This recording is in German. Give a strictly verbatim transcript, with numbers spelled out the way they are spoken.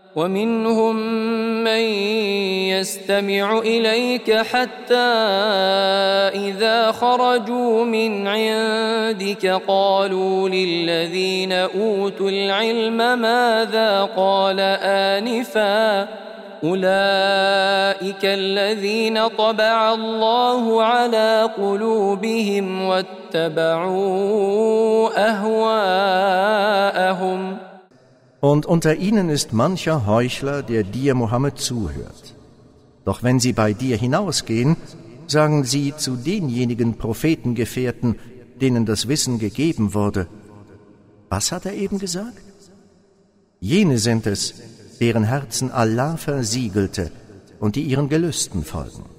ومنهم من يستمع إليك حتى إذا خرجوا من عندك قالوا للذين أوتوا العلم ماذا قال آنفا أولئك الذين طبع الله على قلوبهم واتبعوا أهواءهم. Und unter ihnen ist mancher Heuchler, der dir, Mohammed, zuhört. Doch wenn sie bei dir hinausgehen, sagen sie zu denjenigen Prophetengefährten, denen das Wissen gegeben wurde: Was hat er eben gesagt? Jene sind es, deren Herzen Allah versiegelte und die ihren Gelüsten folgen.